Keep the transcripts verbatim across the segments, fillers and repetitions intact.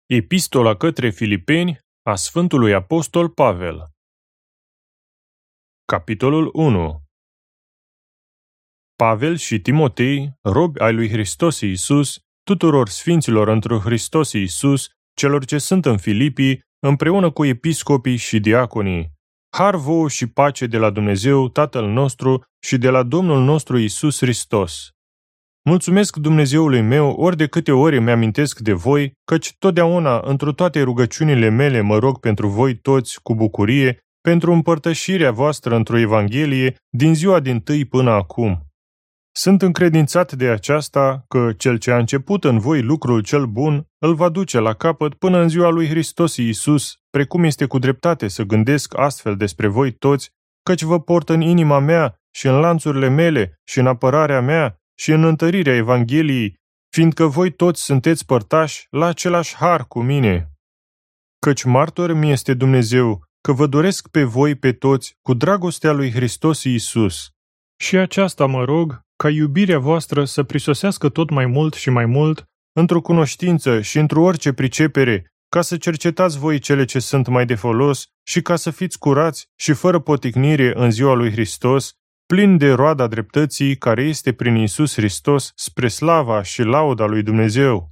Epistola către Filipeni a Sfântului Apostol Pavel. Capitolul unu. Pavel și Timotei, robi ai lui Hristos Iisus, tuturor sfinților întru Hristos Iisus, celor ce sunt în Filipii, împreună cu episcopii și diaconii. Har vouă și pace de la Dumnezeu, Tatăl nostru, și de la Domnul nostru Iisus Hristos. Mulțumesc Dumnezeului meu ori de câte ori îmi amintesc de voi, căci totdeauna, întru toate rugăciunile mele, mă rog pentru voi toți cu bucurie, pentru împărtășirea voastră într-o Evanghelie, din ziua dintâi până acum. Sunt încredințat de aceasta că cel ce a început în voi lucrul cel bun, îl va duce la capăt până în ziua lui Hristos Iisus, precum este cu dreptate să gândesc astfel despre voi toți, căci vă port în inima mea și în lanțurile mele și în apărarea mea, și în întărirea Evangheliei, fiindcă voi toți sunteți părtași la același har cu mine. Căci martor mi este Dumnezeu, că vă doresc pe voi pe toți cu dragostea lui Hristos Iisus. Și aceasta mă rog, ca iubirea voastră să prisosească tot mai mult și mai mult, într-o cunoștință și într-o orice pricepere, ca să cercetați voi cele ce sunt mai de folos și ca să fiți curați și fără poticnire în ziua lui Hristos, plin de roada dreptății care este prin Iisus Hristos spre slava și lauda lui Dumnezeu.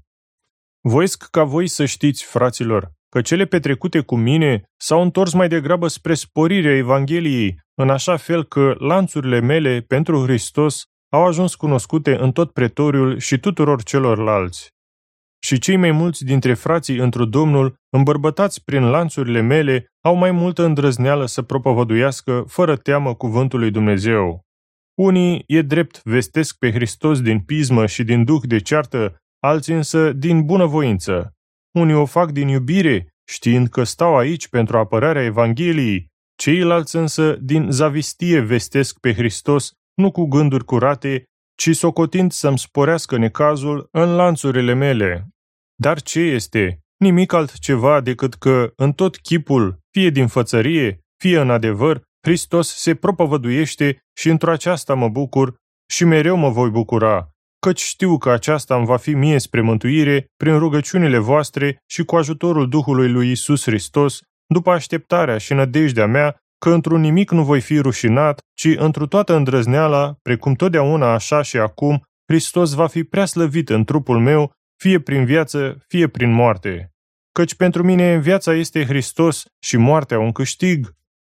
Voiesc ca voi să știți, fraților, că cele petrecute cu mine s-au întors mai degrabă spre sporirea Evangheliei, în așa fel că lanțurile mele pentru Hristos au ajuns cunoscute în tot pretoriul și tuturor celorlalți. Și cei mai mulți dintre frații întru Domnul, îmbărbătați prin lanțurile mele, au mai multă îndrăzneală să propovăduiască fără teamă cuvântul lui Dumnezeu. Unii, e drept, vestesc pe Hristos din pismă și din duh de ceartă, alții însă din bunăvoință. Unii o fac din iubire, știind că stau aici pentru apărarea Evangheliei, ceilalți însă din zavistie vestesc pe Hristos, nu cu gânduri curate, ci socotind să-mi sporească necazul în lanțurile mele. Dar ce este? Nimic altceva decât că, în tot chipul, fie din fățărie, fie în adevăr, Hristos se propovăduiește și într-o aceasta mă bucur și mereu mă voi bucura, căci știu că aceasta îmi va fi mie spre mântuire prin rugăciunile voastre și cu ajutorul Duhului lui Iisus Hristos, după așteptarea și nădejdea mea, că într-un nimic nu voi fi rușinat, ci întru toată îndrăzneala, precum totdeauna așa și acum, Hristos va fi prea slăvit în trupul meu, fie prin viață, fie prin moarte. Căci pentru mine viața este Hristos și moartea un câștig.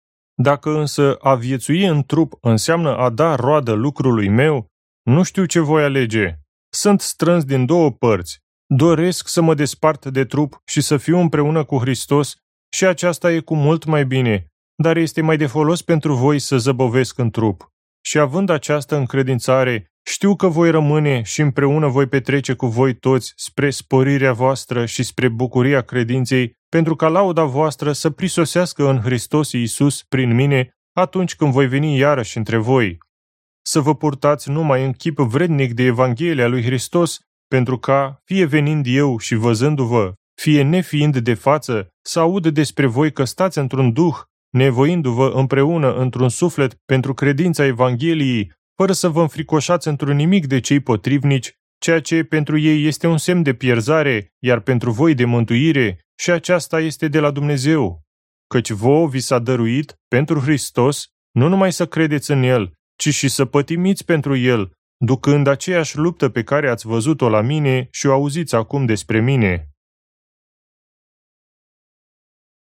Dacă însă a viețui în trup înseamnă a da roadă lucrului meu, nu știu ce voi alege. Sunt strâns din două părți. Doresc să mă despart de trup și să fiu împreună cu Hristos și aceasta e cu mult mai bine, dar este mai de folos pentru voi să zăbovesc în trup. Și având această încredințare, știu că voi rămâne și împreună voi petrece cu voi toți spre sporirea voastră și spre bucuria credinței, pentru ca lauda voastră să prisosească în Hristos Iisus prin mine atunci când voi veni iarăși între voi. Să vă purtați numai în chip vrednic de Evanghelia lui Hristos, pentru ca, fie venind eu și văzându-vă, fie nefiind de față, să aud despre voi că stați într-un duh, nevoindu-vă împreună într-un suflet pentru credința Evangheliei, fără să vă înfricoșați într-un nimic de cei potrivnici, ceea ce pentru ei este un semn de pierzare, iar pentru voi de mântuire, și aceasta este de la Dumnezeu. Căci vouă vi s-a dăruit, pentru Hristos, nu numai să credeți în El, ci și să pătimiți pentru El, ducând aceeași luptă pe care ați văzut-o la mine și o auziți acum despre mine.